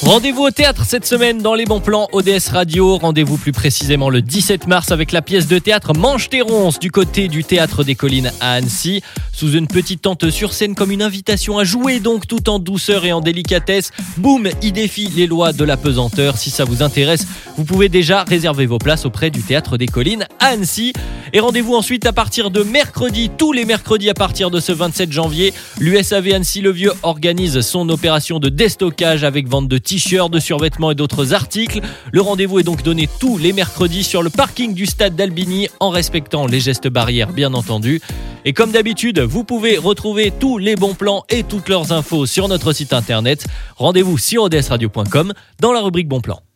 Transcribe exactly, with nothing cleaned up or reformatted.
Rendez-vous au théâtre cette semaine dans les bons plans O D S Radio. Rendez-vous plus précisément le dix-sept mars avec la pièce de théâtre Mange tes ronces du côté du Théâtre des Collines à Annecy. Sous une petite tente sur scène comme une invitation à jouer donc tout en douceur et en délicatesse. Boum, il défie les lois de la pesanteur. Si ça vous intéresse, vous pouvez déjà réserver vos places auprès du Théâtre des Collines à Annecy. Et rendez-vous ensuite à partir de mercredi, tous les mercredis à partir de ce vingt-sept janvier. L'U S A V Annecy-le-Vieux organise son opération de déstockage avec vente de t-shirts, de survêtements et d'autres articles. Le rendez-vous est donc donné tous les mercredis sur le parking du stade d'Albigny en respectant les gestes barrières bien entendu. Et comme d'habitude, vous pouvez retrouver tous les bons plans et toutes leurs infos sur notre site internet. Rendez-vous sur o d s radio point com dans la rubrique bons plans.